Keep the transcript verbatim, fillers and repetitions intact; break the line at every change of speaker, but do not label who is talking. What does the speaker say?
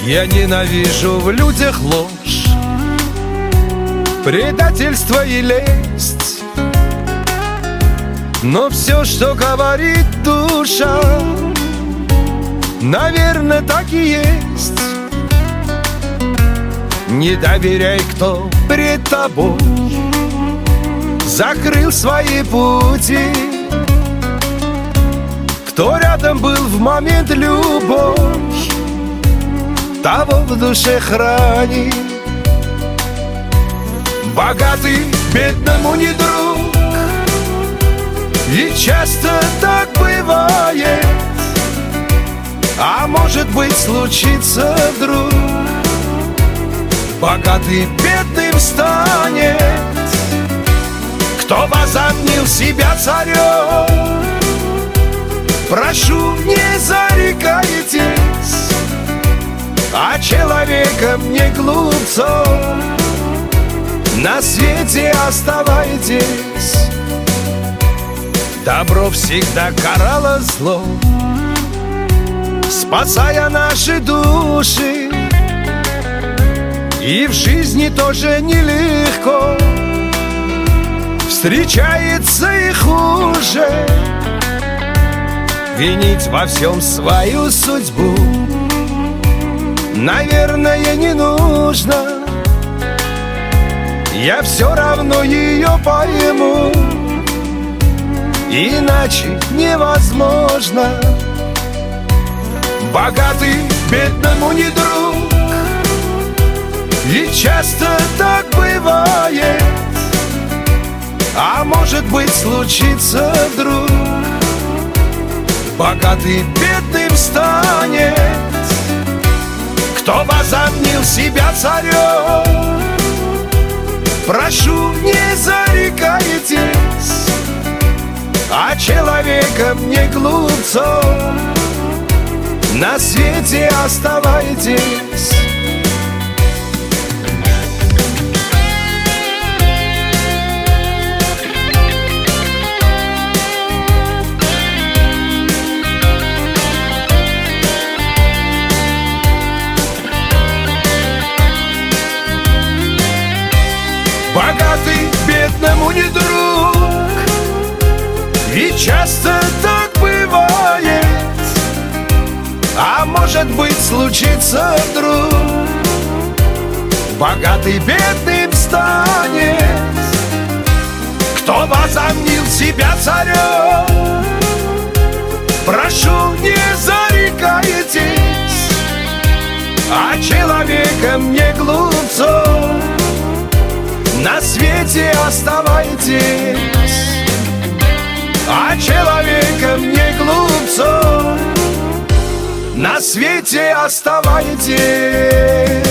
Я ненавижу в людях ложь, предательство и лесть. Но все, что говорит душа, наверное, так и есть. Не доверяй, кто пред тобой закрыл свои пути, кто рядом был в момент любовь, того в душе храни. Богатый бедному не друг, и часто так бывает. А может быть, случится вдруг, богатый бедным станет, кто возомнил себя царем. Прошу, не зарекайтесь, а человеком не глупцом. На свете оставайтесь. Добро всегда карало зло, спасая наши души. И в жизни тоже нелегко, встречается и хуже. Винить во всем свою судьбу, наверное, не нужно. Я все равно ее пойму, иначе невозможно. Богатый бедному не друг, и часто так бывает. А может быть, случится вдруг, богатый бедным станет, кто возомнил себя царем. Прошу, не зарекайтесь, а человеком не глупцом. На свете оставайтесь. Богатый бедному не друг, и часто так бывает. А может быть, случится вдруг, богатый бедным станет, кто возомнил себя царем. Прошу, не зарекайтесь, а человеком не глупцом. На свете оставайтесь, а человеком не глупцом. На свете оставайтесь.